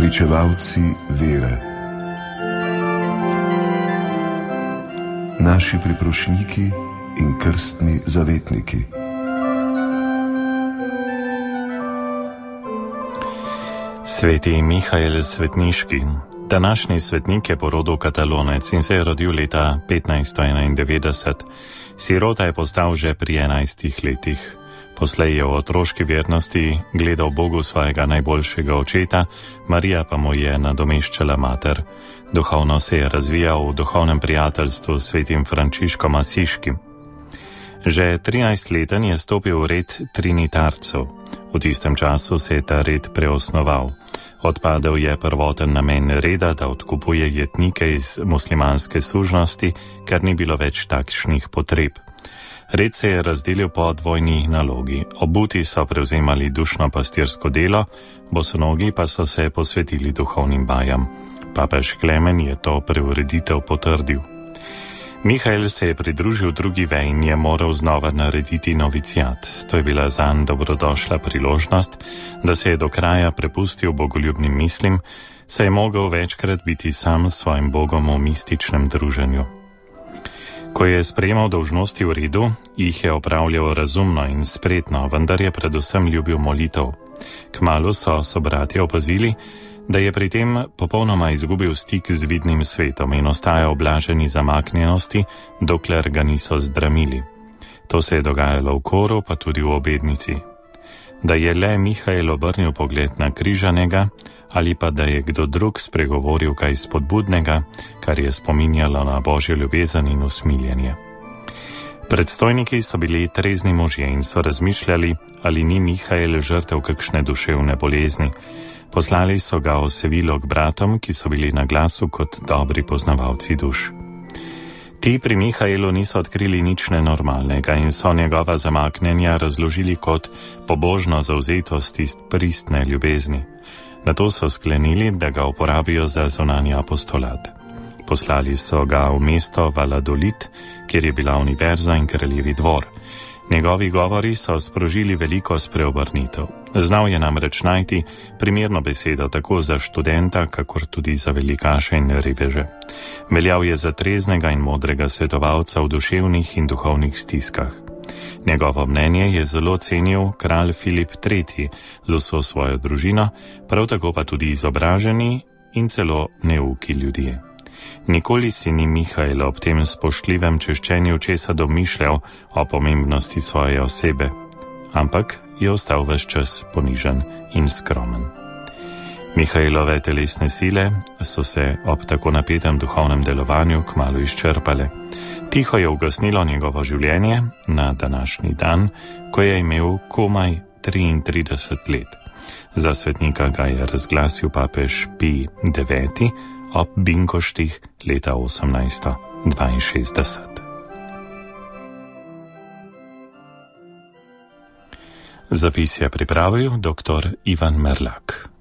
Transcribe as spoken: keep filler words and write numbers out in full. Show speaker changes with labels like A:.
A: pričevalci vere, naši priprošniki in krstni zavetniki.
B: Sveti Mihael Svetniški. Današnji svetnik je po rodu Katalonec in se je rodil leta petnajststo enaindevetdeset. Sirota je postal že pri enajstih letih. Poslej je v otroški vernosti gledal Bogu svojega najboljšega očeta, Marija pa mu je nadomeščala mater. Duhovno se je razvijal v duhovnem prijateljstvu s svetim Frančiškom Asiškim. Že trinajstleten je stopil v red trinitarcev. V tistem času se je ta red preosnoval. Odpadel je prvoten namen reda, da odkupuje jetnike iz muslimanske služnosti, ker ni bilo več takšnih potreb. Red se je razdelil po dvojni nalogi. Obuti so prevzemali dušno pastirsko delo, bosonogi pa so se posvetili duhovnim vajam. Papež Klemen je to preureditev potrdil. Mihael se je pridružil drugi veji in je moral znova narediti noviciat. To je bila zanj dobrodošla priložnost, da se je do kraja prepustil bogoljubnim mislim, saj je mogel večkrat biti sam s svojim Bogom v mističnem druženju. Ko je sprejemal dolžnosti v redu, jih je opravljal razumno in spretno, vendar je predvsem ljubil molitev. Kmalu so sobratje opazili, da je pri tem popolnoma izgubil stik z vidnim svetom in ostajal blaženi zamaknjenosti, dokler ga niso zdramili. To se je dogajalo v koru, pa tudi v obednici. Da je le Mihael obrnil pogled na križanega, ali pa da je kdo drug spregovoril kaj spodbudnega, kar je spominjalo na božjo ljubezen in usmiljenje. Predstojniki so bili trezni možje in so razmišljali, ali ni Mihael žrtev kakšne duševne bolezni. Poslali so ga v Sevilo k bratom, ki so bili na glasu kot dobri poznavalci duš. Ti pri Mihaelu niso odkrili nič nenormalnega in so njegova zamaknjenja razložili kot pobožno zavzetost iz pristne ljubezni. Nato so sklenili, da ga uporabijo za zunanji apostolat. Poslali so ga v mesto Valladolid, kjer je bila univerza in kraljevi dvor. Njegovi govori so sprožili veliko spreobrnitev. Znal je namreč najti primerno besedo tako za študenta, kakor tudi za velikaše in reveže. Veljal je za treznega in modrega svetovalca v duševnih in duhovnih stiskah. Njegovo mnenje je zelo cenil kralj Filip tretji z vso svojo družino, prav tako pa tudi izobraženi in celo neuki ljudje. Nikoli si ni Mihael ob tem spoštljivem češčenju česa domišljal o pomembnosti svoje osebe, ampak je ostal ves čas ponižen in skromen. Mihaelove telesne sile so se ob tako napetem duhovnem delovanju kmalu izčrpale. Tiho je ugasnilo njegovo življenje na današnji dan, ko je imel komaj triintrideset let. Za svetnika ga je razglasil papež Pij deveti ob binkoštih leta osemnajststo dvainšestdeset. Zapis je pripravil doktor Ivan Merlak.